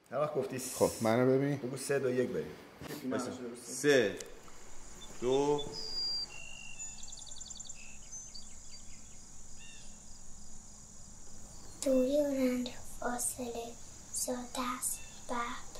هر وقت گفتی خب منو ببین. بگو 3 2 1 بریم. 3 2 دوری و رنج فاصله زاده از ببر.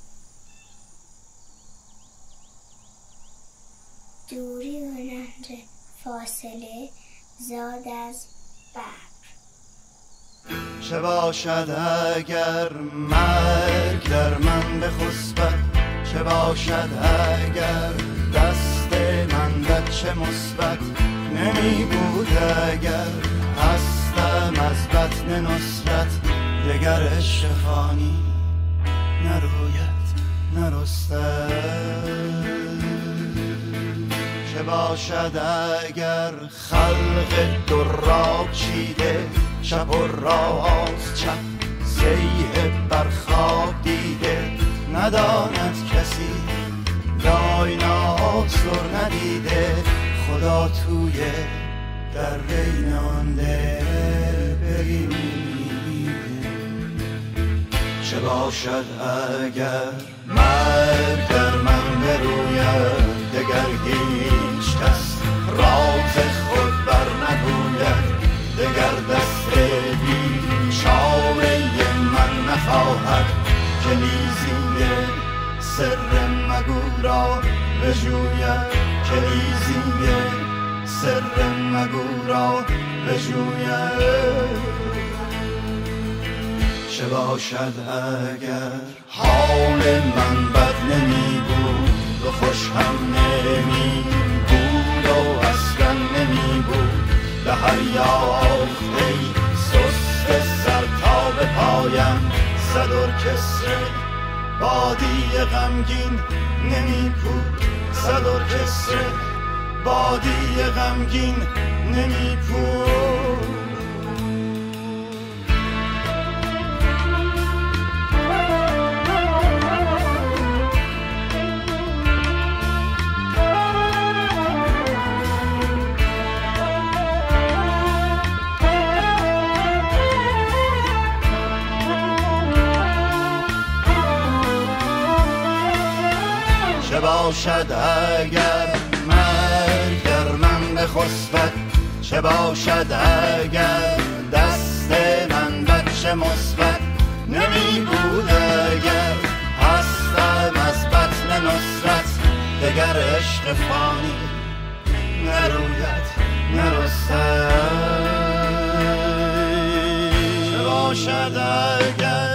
دوری و رنج فاصله زاد از ببر. چه باشد اگر مرگ در من بخسبد، چه باشد اگر دست من بچه مثبت نمی بود، اگر هستم از بطن نصرت دگر عشق فانی نروید نرستد. چه باشد اگر خلق دراب چیده، شب و راست چپ سیه بر خواب دیده، نداند کسی کائنات سر ندیده، خدا توی در بین آن دل بریمیده. چه باشد اگر مرگ در من بروید، دگر هیچ کس راز خود بر نگوید، دگر دست بیچاره من نخواهد که لیزینگ سر مگو را بجوید، که لیزینگ سر مگو را بجوید. چه باشد اگر حال من بد نمی بود و خوش هم نمی بود و اصلا نمی بود، به هر یافته سست سر تا به پایم صد ارکستر بادی غمگین نمی بود، صد ارکستر بادی غمگین نمی بود. چه باشد اگر مرگ در من بخسبد، چه باشد اگر دست من بچه مثبت نمی بود، اگر هستم از بطن نصرت دگر عشق فانی نروید نرستد. چه باشد اگر